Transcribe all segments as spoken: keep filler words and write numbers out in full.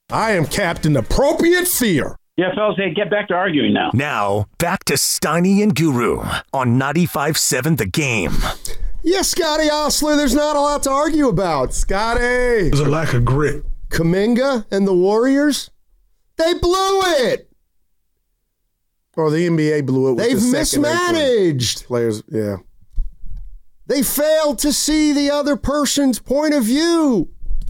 I am Captain Appropriate Fear. Yeah, fellas, hey, get back to arguing now. Now, back to Steiny and Guru on ninety-five point seven The Game. Yes, Scotty Osler, there's not a lot to argue about. Scotty. There's a lack of grit. Kuminga and the Warriors, they blew it. Or the N B A blew it with They've the mismanaged. Players, yeah. They failed to see the other person's point of view.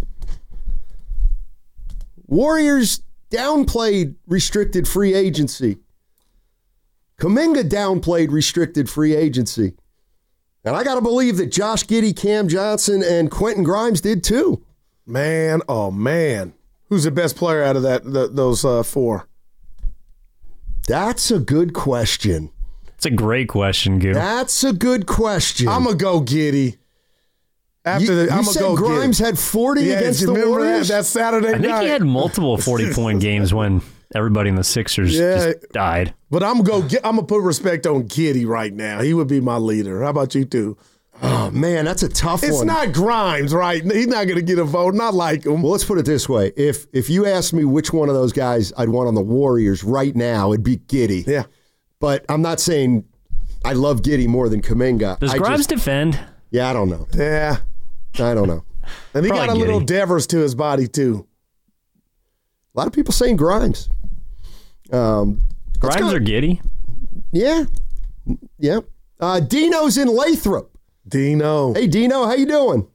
Warriors downplayed restricted free agency. Kuminga downplayed restricted free agency. And I got to believe that Josh Giddey, Cam Johnson, and Quentin Grimes did too. Man, oh man. Who's the best player out of that the, those uh, four? That's a good question. It's a great question, Goo. That's a good question. I'm going to go Giddey. After you, the, you I'm said go Grimes Giddey. had forty yeah, against you the remember Warriors? That, that Saturday I think night. he had multiple forty-point games when everybody in the Sixers yeah, just died. But I'm going to I'm gonna put respect on Giddey right now. He would be my leader. How about you two? Oh, man, that's a tough it's one. It's not Grimes, right? He's not going to get a vote. Not like him. Well, let's put it this way. If if you asked me which one of those guys I'd want on the Warriors right now, it'd be Giddey. Yeah. But I'm not saying I love Giddey more than Kuminga. Does I Grimes just, defend? Yeah, I don't know. Yeah. I don't know. And he Probably got a little Giddey. Devers to his body, too. A lot of people saying Grimes. Um, Grimes or Giddey? Yeah. Yeah. Uh, Dino's in Lathrop. Dino. Hey, Dino, how you doing?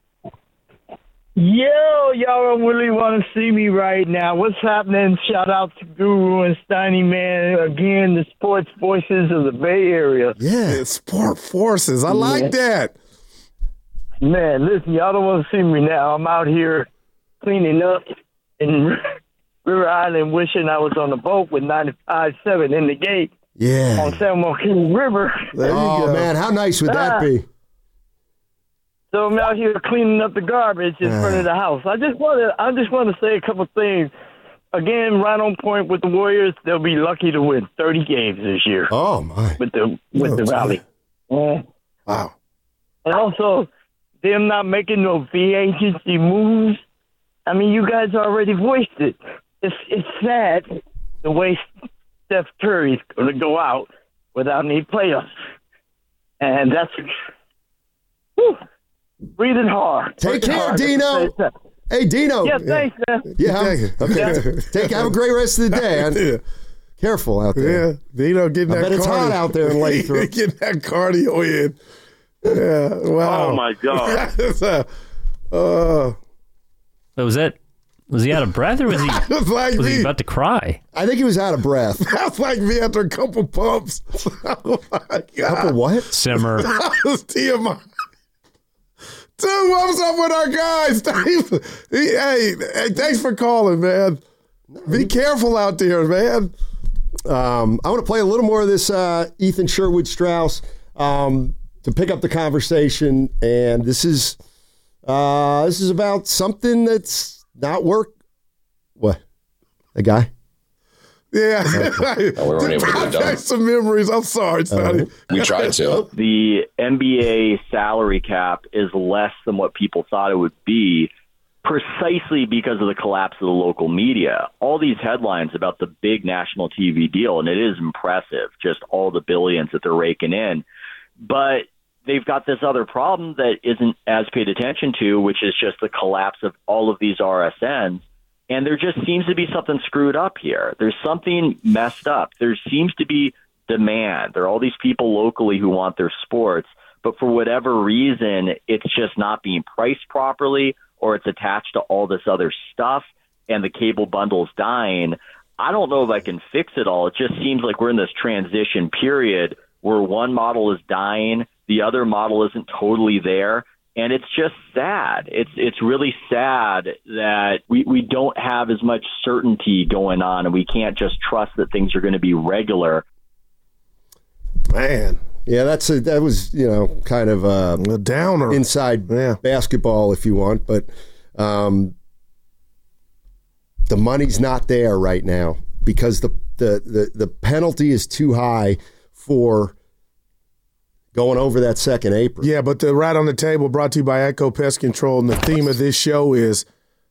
Yo, y'all don't really want to see me right now. What's happening? Shout out to Guru and Steiny, man. Again, the sports voices of the Bay Area. Yeah. yeah sport forces. I like yeah. that. Man, listen, y'all don't want to see me now. I'm out here cleaning up in River Island wishing I was on the boat with ninety-five point seven in the gate Yeah. on San Joaquin River. There you Oh, go. man, how nice would that Ah. be? So I'm out here cleaning up the garbage in front of the house. I just want to, I just want to say a couple things. Again, right on point with the Warriors. They'll be lucky to win thirty games this year Oh, my. with the with Oh, the gee. rally. Yeah. Wow. And also, them not making no free agency moves. I mean, you guys already voiced it. It's it's sad the way Steph Curry's going to go out without any playoffs, and that's whew, breathing hard. Take Working care, hard. Dino. Hey, Dino. Yeah, thanks, man. Yeah. Thank you. Okay. Take have a great rest of the day. And Yeah. careful out there. Yeah. Dino getting I that bet it's hot cardio. out there in Lathrop. getting that cardio in. Yeah. Wow. Oh, my God. uh, uh, So was that? Was he out of breath or was he? That's like was me. he about to cry? I think he was out of breath. That's like me after a couple pumps. Oh my God. Couple what? Simmer. That's T M I. Dude, what's up with our guys? Dave? He, hey, hey, thanks for calling, man. Be careful out there, man. Um, I want to play a little more of this uh, Ethan Sherwood Strauss um, to pick up the conversation, and this is uh, this is about something that's not work. What? A guy? Yeah. we weren't able to get it done. Some memories. I'm sorry, Sonny. We tried to. The N B A salary cap is less than what people thought it would be, precisely because of the collapse of the local media. All these headlines about the big national T V deal, and it is impressive, just all the billions that they're raking in. But they've got this other problem that isn't as paid attention to, which is just the collapse of all of these R S Ns. And there just seems to be something screwed up here. There's something messed up. There seems to be demand. There are all these people locally who want their sports, but for whatever reason, it's just not being priced properly, or it's attached to all this other stuff, and the cable bundle's dying. I don't know if I can fix it all. It just seems like we're in this transition period where one model is dying, the other model isn't totally there. And it's just sad. It's it's really sad that we, we don't have as much certainty going on, and we can't just trust that things are going to be regular. Man. Yeah, that's a, that was, you know, kind of uh, a downer. Inside yeah. basketball, if you want. But um, the money's not there right now because the, the, the, the penalty is too high for going over that second apron. Yeah, but the right on the table brought to you by Echo Pest Control, and the theme of this show is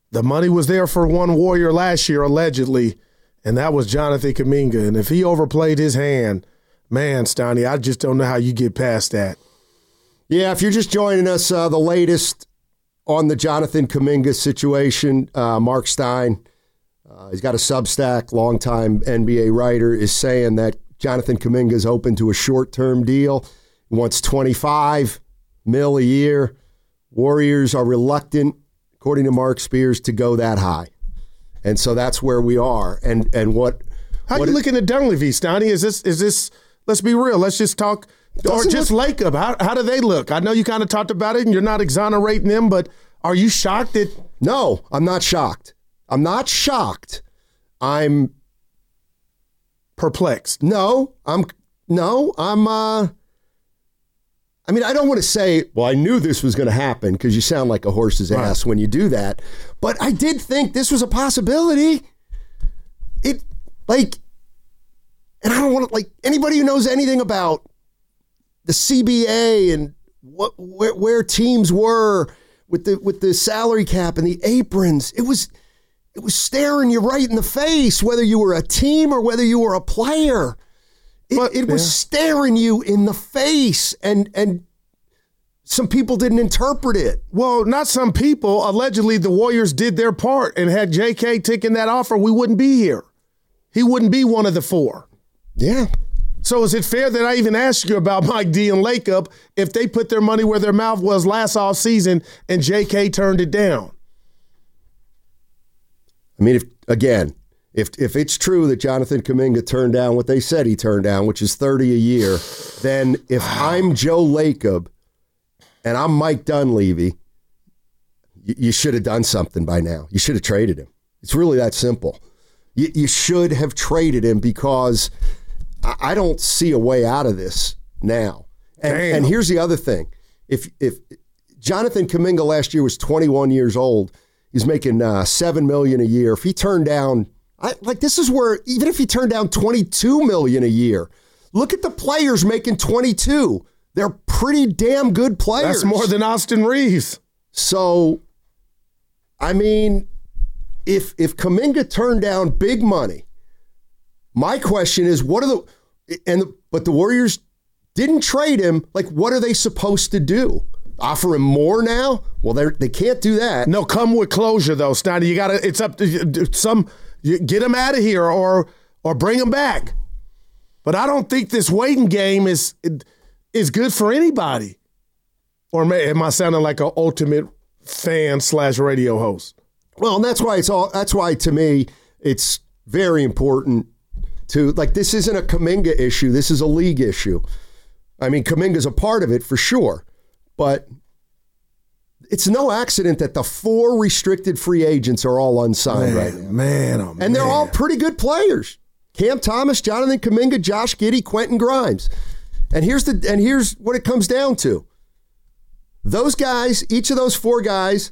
The money was there for one Warrior last year, allegedly, and that was Jonathan Kuminga. And if he overplayed his hand, man, Steiny, I just don't know how you get past that. Yeah, if you're just joining us, uh, the latest on the Jonathan Kuminga situation, uh, Mark Stein, uh, he's got a Substack, longtime N B A writer, is saying that Jonathan Kuminga is open to a short-term deal. He wants twenty-five mil a year. Warriors are reluctant, according to Mark Spears, to go that high. And so that's where we are. And and what How what you it, looking at Dunleavy, Steiny? Is this is this let's be real, let's just talk or just look, Lacob. How how do they look? I know you kind of talked about it and you're not exonerating them, but are you shocked that No, I'm not shocked. I'm not shocked. I'm perplexed? No, I'm no, I'm uh I mean, I don't want to say, well, I knew this was going to happen because you sound like a horse's Right. ass when you do that. But I did think this was a possibility. It, like, and I don't want to, like, anybody who knows anything about the C B A and what where, where teams were with the with the salary cap and the aprons, it was it was staring you right in the face, whether you were a team or whether you were a player. It, But, it was yeah. staring you in the face, and and some people didn't interpret it. Well, not some people. Allegedly, the Warriors did their part, and had J K taken that offer, we wouldn't be here. He wouldn't be one of the four. Yeah. So is it fair that I even asked you about Mike D and Lacob if they put their money where their mouth was last off season and J K turned it down? I mean, if again, if if it's true that Jonathan Kuminga turned down what they said he turned down, which is thirty a year, then if I'm Joe Lacob and I'm Mike Dunleavy, you, you should have done something by now. You should have traded him. It's really that simple. You, you should have traded him because I, I don't see a way out of this now. And, Damn. and here's the other thing. If if Jonathan Kuminga last year was twenty-one years old, he's making uh, seven million dollars a year. If he turned down, I, like this is where, even if he turned down twenty-two million dollars a year, look at the players making twenty-two. They're pretty damn good players. That's more than Austin Reeves. So, I mean, if if Kuminga turned down big money, my question is, what are the and the, but the Warriors didn't trade him. Like, what are they supposed to do? Offer him more now? Well, they they can't do that. No, come with closure though, Steiner. You got to. It's up to some. You get him out of here or or bring him back. But I don't think this waiting game is is good for anybody. Or may, am I sounding like an ultimate fan slash radio host? Well, and that's why it's all. That's why to me it's very important to like. This isn't a Kuminga issue. This is a league issue. I mean, Kuminga's a part of it for sure, but it's no accident that the four restricted free agents are all unsigned Man, right now. man, oh, And they're man. all pretty good players. Cam Thomas, Jonathan Kuminga, Josh Giddey, Quentin Grimes. And here's the and here's what it comes down to. Those guys, each of those four guys,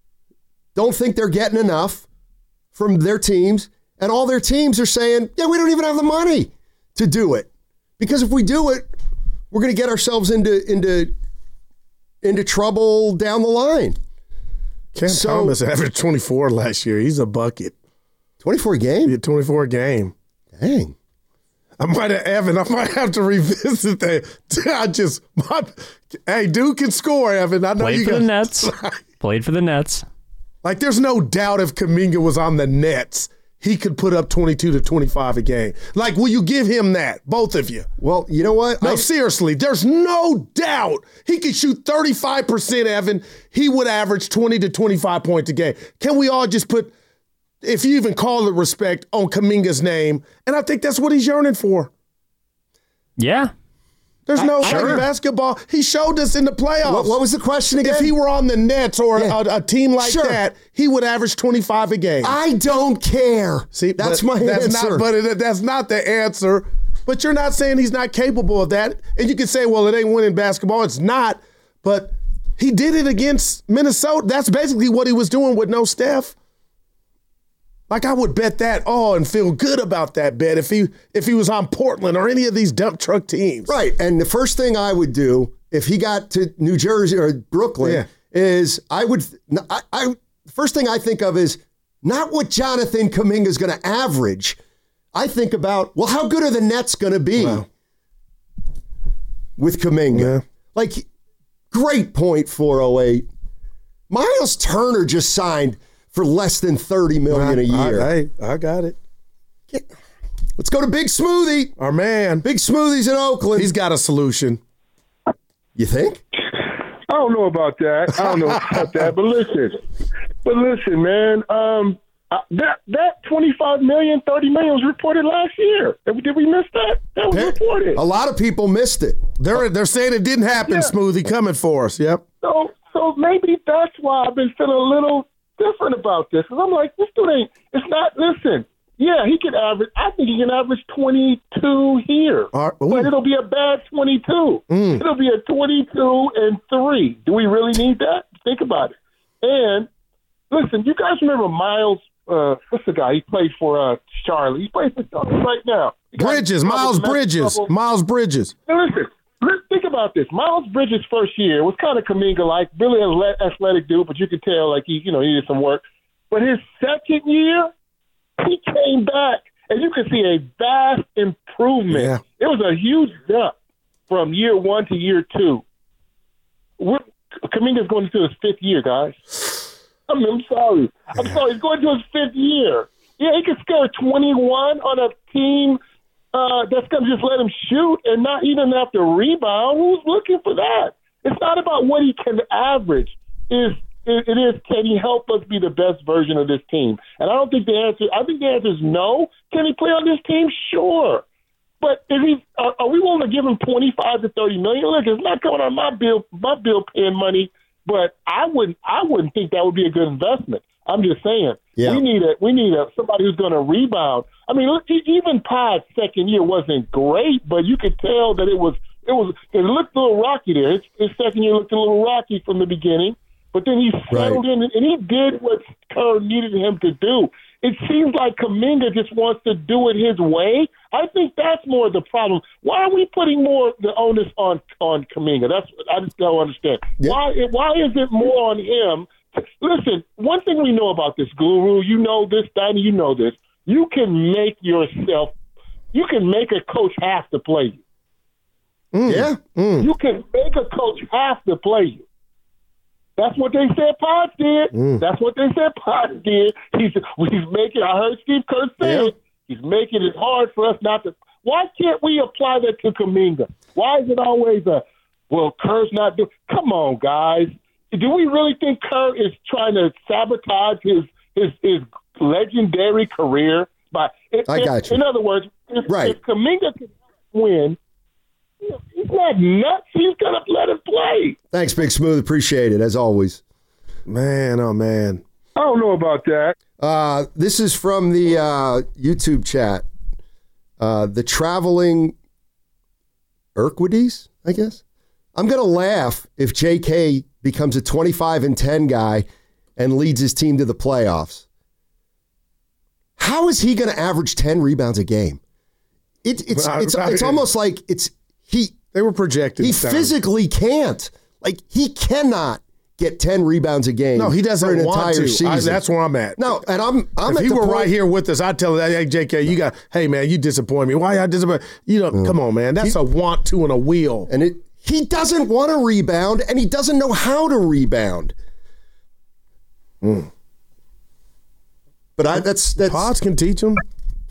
don't think they're getting enough from their teams, and all their teams are saying, yeah, we don't even have the money to do it. Because if we do it, we're going to get ourselves into into into trouble down the line. Cam So- Thomas averaged twenty-four last year. He's a bucket. twenty-four game? He had twenty-four a game. Dang. I might have, Evan, I might have to revisit that. I just, my, hey, dude can score, Evan. I know Played you for got the Nets. Played for the Nets. Like, there's no doubt if Kuminga was on the Nets, he could put up twenty-two to twenty-five a game. Like, will you give him that, both of you? Well, you know what? No, I- seriously, there's no doubt he could shoot thirty-five percent, Evan. He would average twenty to twenty-five points a game. Can we all just put, if you even call it respect, on Kuminga's name? And I think that's what he's yearning for. Yeah. There's no I- like sure. basketball. He showed us in the playoffs. What, what was the question again? If he were on the Nets or Yeah. a, a team like Sure. that, he would average twenty-five a game. I don't care. See, that's but my that's answer. Not, but it, that's not the answer. But you're not saying he's not capable of that. And you can say, well, it ain't winning basketball. It's not. But he did it against Minnesota. That's basically what he was doing with no Steph. Like, I would bet that all and feel good about that bet if he if he was on Portland or any of these dump truck teams. Right. And the first thing I would do if he got to New Jersey or Brooklyn Yeah. is I would, I, I the first thing I think of is not what Jonathan Kuminga is going to average. I think about, well, how good are the Nets going to be wow. with Kuminga? Yeah. Like, great point, four oh eight. Miles Turner just signed for less than thirty million dollars a year. Hey, I, I got it. Get, let's go to Big Smoothie. Our man. Big Smoothie's in Oakland. He's got a solution. You think? I don't know about that. I don't know about that. But listen, but listen, man. Um, that that twenty-five million, thirty million was reported last year. Did we miss that? That was reported. A lot of people missed it. They're they're saying it didn't happen. Yeah. Smoothie coming for us. Yep. So so maybe that's why I've been feeling a little different about this. Because I'm like, this dude ain't. It's not. Listen. Yeah, he can average. I think he can average twenty-two here, uh, but it'll be a bad twenty-two. Mm. It'll be a twenty-two and three. Do we really need that? Think about it. And listen, you guys remember Miles? Uh, what's the guy? He played for uh, Charlotte. He plays for Charlotte right now. Bridges, Miles Bridges, Miles Bridges. Now listen, let's think about this. Miles Bridges' first year was kind of Kuminga-like, really athletic dude, but you could tell like he, you know, needed some work. But his second year, he came back, and you could see a vast improvement. Yeah. It was a huge jump from year one to year two. We're, Kuminga's going into his fifth year, guys. I mean, I'm sorry. I'm sorry. He's going to his fifth year. Yeah, he could score twenty-one on a team uh, that's going to just let him shoot and not even have to rebound. Who's looking for that? It's not about what he can average. It's It, it is, can he help us be the best version of this team? And I don't think the answer, I think the answer is no. Can he play on this team? Sure. But is he, are, are we willing to give him twenty-five to thirty million? Look, it's not coming on my bill, my bill paying money, but I wouldn't, I wouldn't think that would be a good investment. I'm just saying, yeah. we need a, we need a, somebody who's going to rebound. I mean, look, even Pod's second year wasn't great, but you could tell that it was, it was, it looked a little rocky there. His, his second year looked a little rocky from the beginning. But then he settled right. in, and he did what Kerr needed him to do. It seems like Kuminga just wants to do it his way. I think that's more the problem. Why are we putting more the onus on on Kuminga? That's I just don't understand. Yeah. Why why is it more on him? Listen, one thing we know about this, Guru, you know this, Donnie, you know this. You can make yourself, you can make a coach have to play you. Mm. Yeah. Mm. You can make a coach have to play you. That's what they said Pod did. Mm. That's what they said Pod did. He's, he's making, I heard Steve Kerr say yeah. it, he's making it hard for us not to. Why can't we apply that to Kuminga? Why is it always a, well, Kerr's not doing, come on, guys. Do we really think Kerr is trying to sabotage his his, his legendary career? By, if, I got you. In other words, if, right. if Kuminga can win, he's not nuts. He's going to let him play. Thanks, Big Smooth. Appreciate it, as always. Man, oh, man. I don't know about that. Uh, this is from the uh, YouTube chat. Uh, the traveling Urquides, I guess. I'm going to laugh if J K becomes a twenty-five and ten guy and leads his team to the playoffs. How is he going to average ten rebounds a game? It, it's it's it's almost like it's he. They were projected. He physically can't. Like he cannot get ten rebounds a game. No, he doesn't for an want entire to. season. I, that's where I'm at. No, and I'm. I'm if at he the were point, right here with us, I'd tell him, hey, J K, you got. Hey, man, you disappoint me. Why I disappoint? You know, mm. come on, man. That's he, a want to and a will. And it. He doesn't want to rebound, and he doesn't know how to rebound. Mm. But I, that's that's. Pods can teach him.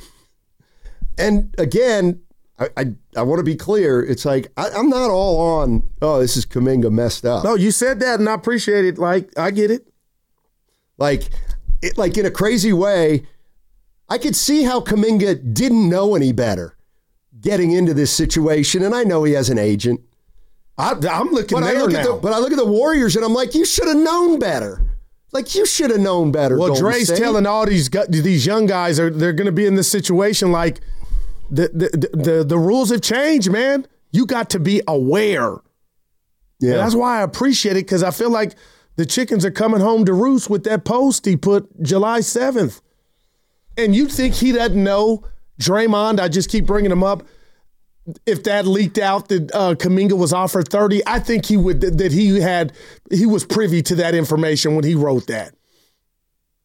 And again, I I, I want to be clear. It's like I, I'm not all on. Oh, this is Kuminga messed up. No, you said that, and I appreciate it. Like I get it. Like, it, like in a crazy way, I could see how Kuminga didn't know any better getting into this situation, and I know he has an agent. I, I'm looking but there I look now. At the, but I look at the Warriors, and I'm like, you should have known better. Like you should have known better. Well, Golden Dre's State. telling all these these young guys are they're going to be in this situation like. The, the the the rules have changed, man. You got to be aware. Yeah, and that's why I appreciate it because I feel like the chickens are coming home to roost with that post he put July seventh. And you think he doesn't know Draymond? I just keep bringing him up. If that leaked out that uh, Kuminga was offered thirty, I think he would that he had he was privy to that information when he wrote that.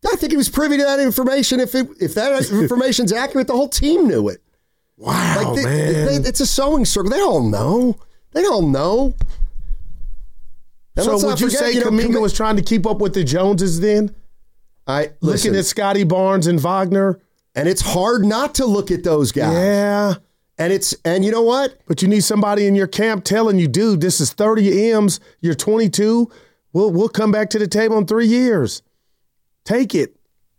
I think he was privy to that information. If it, if that information's accurate, the whole team knew it. Wow, like they, man. They, it's a sewing circle. They all know. They all know. And so let's would not you forget, say you know, Kuminga Kuminga was trying to keep up with the Joneses then? I listen, Looking at Scotty Barnes and Wagner. and it's hard not to look at those guys. Yeah. And it's and you know what? But you need somebody in your camp telling you, dude, this is thirty M's. You're twenty-two. We'll we'll come back to the table in three years. Take it.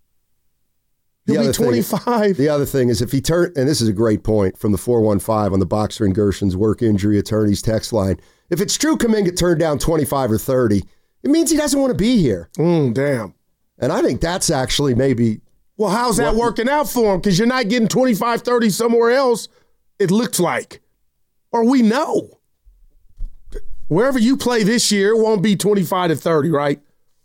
You'll be twenty-five. Thing, the other thing is if he turned, and this is a great point from the four one five on the Boxer and Gershon's work injury attorneys text line. If it's true Kuminga turned down twenty-five or thirty, it means he doesn't want to be here. Mm, damn. And I think that's actually maybe. Well, how's that what, working out for him? Because you're not getting twenty-five, thirty somewhere else, it looks like. Or we know. Wherever you play this year, it won't be twenty-five to thirty, right?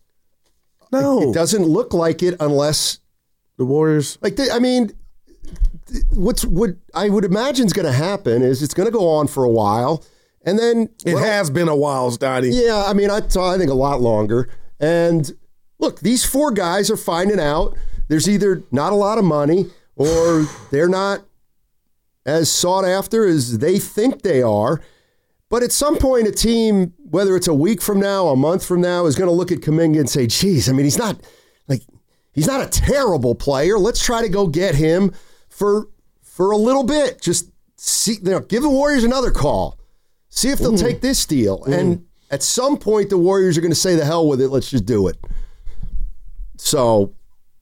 No. It, it doesn't look like it unless. The Warriors. Like, they, I mean, what's what I would imagine is going to happen is it's going to go on for a while. And then. It well, has been a while, Stoney. Yeah, I mean, I, I think a lot longer. And look, these four guys are finding out there's either not a lot of money or they're not as sought after as they think they are. But at some point, a team, whether it's a week from now, a month from now, is going to look at Kuminga and say, geez, I mean, he's not like he's not a terrible player. Let's try to go get him for for a little bit. Just see, you know, give the Warriors another call. See if they'll mm. take this deal. Mm. And at some point, the Warriors are going to say, the hell with it. Let's just do it. So,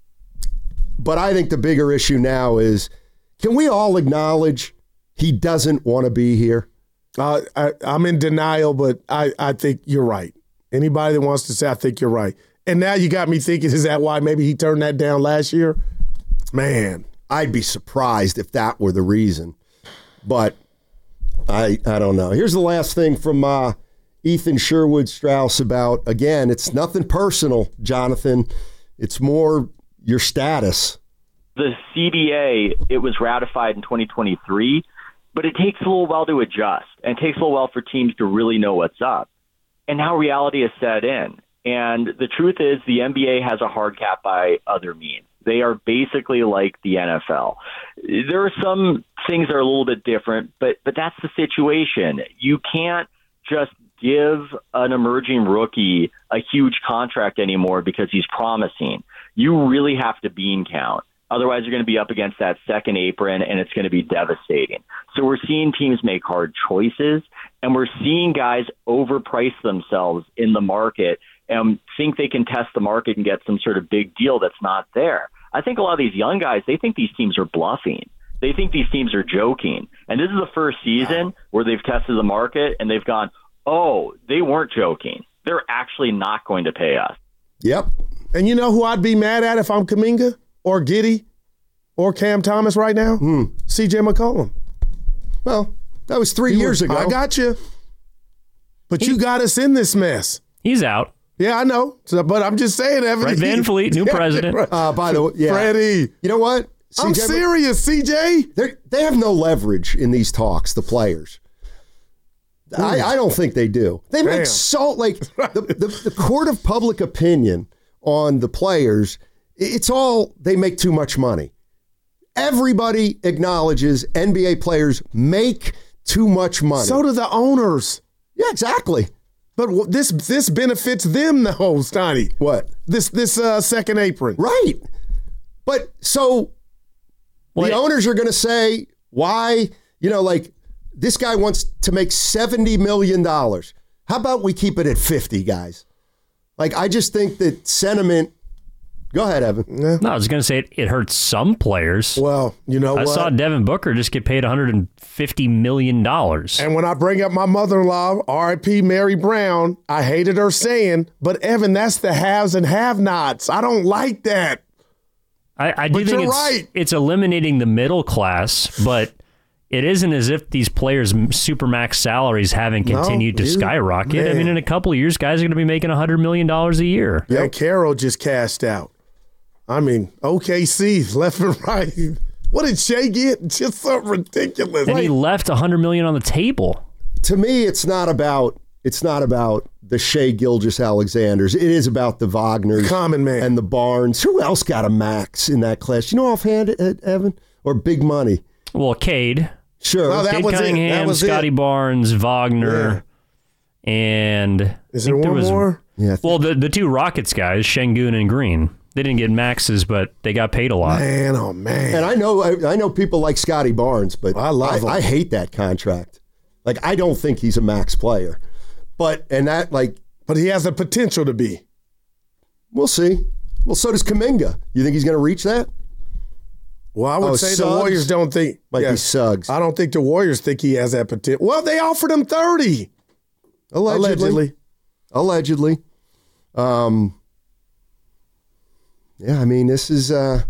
but I think the bigger issue now is, can we all acknowledge he doesn't want to be here? Uh, I, I'm in denial, but I, I think you're right. Anybody that wants to say, I think you're right. And now you got me thinking, is that why maybe he turned that down last year? Man. I'd be surprised if that were the reason. But I I don't know. Here's the last thing from uh, Ethan Sherwood Strauss about, again, it's nothing personal, Jonathan. It's more your status. The C B A, it was ratified in twenty twenty-three, but it takes a little while to adjust, and it takes a little while for teams to really know what's up. And now reality has set in. And the truth is the N B A has a hard cap by other means. They are basically like the N F L. There are some things that are a little bit different, but but that's the situation. You can't just give an emerging rookie a huge contract anymore because he's promising. You really have to bean count. Otherwise, you're going to be up against that second apron, and it's going to be devastating. So we're seeing teams make hard choices, and we're seeing guys overprice themselves in the market and think they can test the market and get some sort of big deal that's not there. I think a lot of these young guys, they think these teams are bluffing. They think these teams are joking. And this is the first season where they've tested the market and they've gone, oh, they weren't joking. They're actually not going to pay us. Yep. And you know who I'd be mad at if I'm Kuminga or Giddey or Cam Thomas right now? Hmm. C J McCollum. Well, that was three He years was, ago. I got you. But you got us in this mess. He's out. Yeah, I know. So, but I'm just saying, Evan. Fred VanVleet, new president. Uh, by the way, yeah. Freddie. You know what? C J, I'm serious, C J. They have no leverage in these talks, the players. I, I don't think they do. They Damn. make so, like, the, the, the court of public opinion on the players, it's all, they make too much money. Everybody acknowledges N B A players make too much money. So do the owners. Yeah, exactly. But this this benefits them, though, Stoney. What? This this uh, second apron. Right. But so well, the it, owners are going to say, why, you know, like, this guy wants to make seventy million dollars. How about we keep it at fifty, guys? Like, I just think that sentiment. Go ahead, Evan. Yeah. No, I was going to say it, it hurts some players. Well, you know I what? saw Devin Booker just get paid one hundred fifty million dollars. And when I bring up my mother-in-law, R I P Mary Brown, I hated her saying, but Evan, that's the haves and have-nots. I don't like that. I, I do but think you're it's, right. it's eliminating the middle class, but it isn't as if these players' supermax salaries haven't continued no, to dude, skyrocket. man. I mean, in a couple of years, guys are going to be making one hundred million dollars a year. Yeah, Carroll just cashed out. I mean, O K C, left and right. What did Shea get? Just something ridiculous. And he left one hundred million dollars on the table. To me, it's not about it's not about the Shea Gilgeous-Alexanders. It is about the Wagners. Common man. And the Barnes. Who else got a max in that class? You know offhand, Evan? Or big money? Well, Cade. Sure. Well, that Cade was it. Cunningham, That was Scotty it. Barnes, Wagner, and Is I there think one was, more? Yeah. Well, the the two Rockets guys, Şengün and Green, they didn't get maxes, but they got paid a lot. Man, oh man. And I know I, I know people like Scotty Barnes, but I love him. I hate that contract. Like, I don't think he's a max player. But, and that, like, But he has the potential to be. we'll see. Well, so does Kuminga. You think he's going to reach that? Well, I would Oh, say Suggs? the Warriors don't think. Might be yeah. Suggs. I don't think the Warriors think he has that potential. Well, they offered him thirty. Allegedly. Allegedly. Um, yeah, I mean, this is. Uh,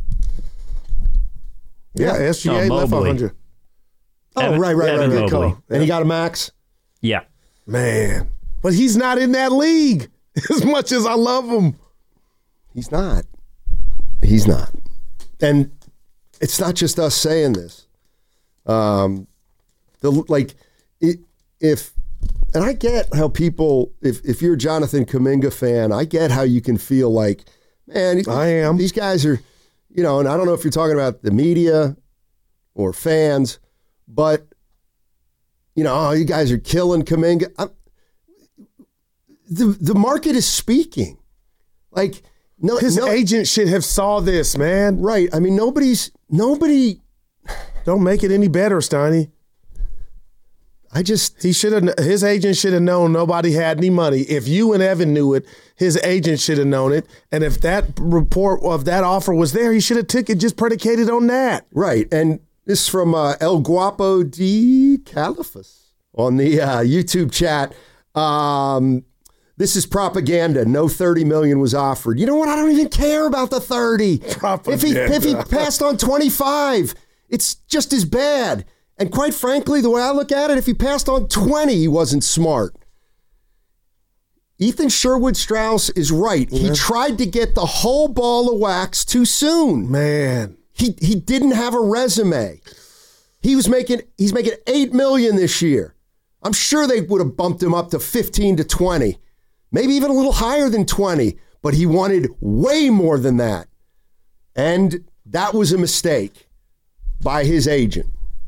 Yeah, S G A No, left Mobley. one hundred. oh, Evan- right, right, Evan right, right. Mobley. And he got a max? Yeah. Man. But he's not in that league as much as I love him. He's not. He's not. And it's not just us saying this. Um, the like, it, if and I get how people, if if you're a Jonathan Kuminga fan, I get how you can feel like, man, I am. These guys are, you know, and I don't know if you're talking about the media or fans, but you know, oh, you guys are killing Kuminga. I'm, the the market is speaking. Like, no, His no, agent should have saw this, man. right. I mean, nobody's nobody. Don't make it any better, Steiny. I just He should have. His agent should have known nobody had any money. If you and Evan knew it, his agent should have known it. And if that report of that offer was there, he should have took it just predicated on that. right. And this is from uh, El Guapo de Califas on the uh, YouTube chat. Um, this is propaganda. No thirty million was offered. You know what? I don't even care about the thirty. If he if he passed on twenty-five, it's just as bad. And quite frankly, the way I look at it, if he passed on twenty, he wasn't smart. Ethan Sherwood Strauss is right. He tried to get the whole ball of wax too soon. Man. He he didn't have a resume. He was making he's making eight million this year. I'm sure they would have bumped him up to fifteen to twenty, maybe even a little higher than twenty, but he wanted way more than that. And that was a mistake by his agent.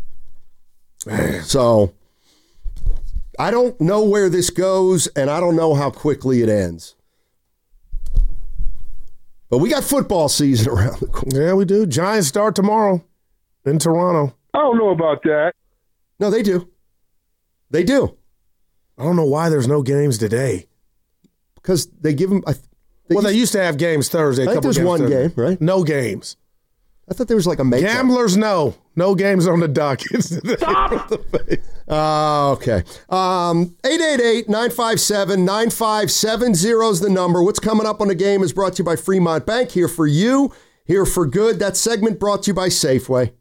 So I don't know where this goes, and I don't know how quickly it ends. But we got football season around the corner. Yeah, we do. Giants start tomorrow in Toronto. I don't know about that. No, they do. They do. I don't know why there's no games today. Because they give them. I, they Well, they used- used to have games Thursday. a I think couple there's games one Thursday. game, right? No games. I thought there was like a make. Gamblers, no. No games on the docket. Stop! Oh, okay. Um, eight eight eight, nine five seven, nine five seven zero is the number. What's coming up on the game is brought to you by Fremont Bank. Here for you, here for good. That segment brought to you by Safeway.